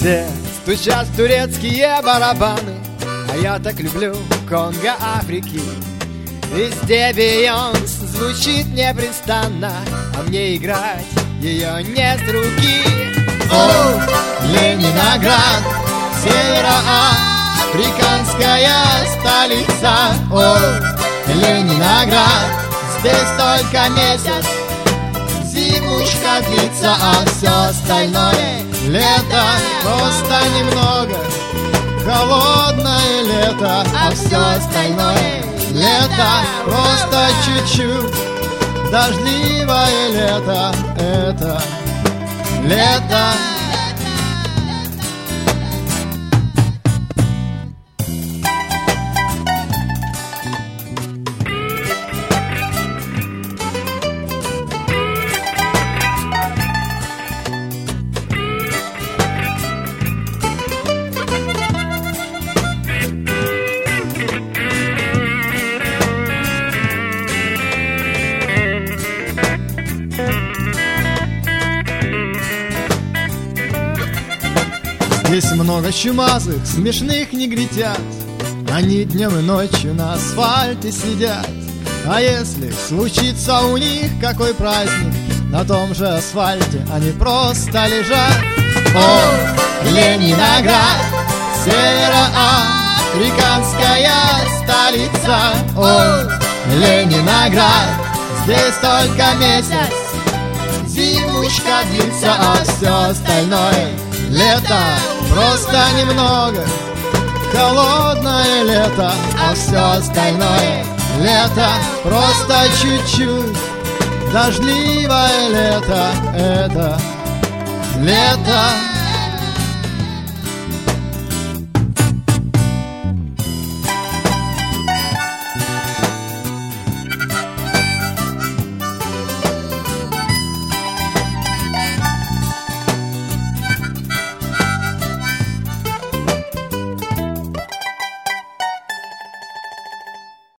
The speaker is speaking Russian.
Все стучат турецкие барабаны, а я так люблю Конго Африки. Везде Бейонс звучит непрестанно, а мне играть ее не с руки. О, Ленинград, североафриканская столица. О, Ленинград, здесь только месяц зимушка длится, а все остальное лето, просто немного холодное лето, а все остальное лето, просто чуть-чуть дождливое лето, это лето. Здесь много чумазых, смешных негритят, они днем и ночью на асфальте сидят. А если случится у них какой праздник, на том же асфальте они просто лежат. О, Ленинград, североафриканская столица. О, Ленинград, здесь только месяц зимушка длится, а все остальное лето, просто немного холодное лето, а все остальное лето, просто чуть-чуть дождливое лето, это лето.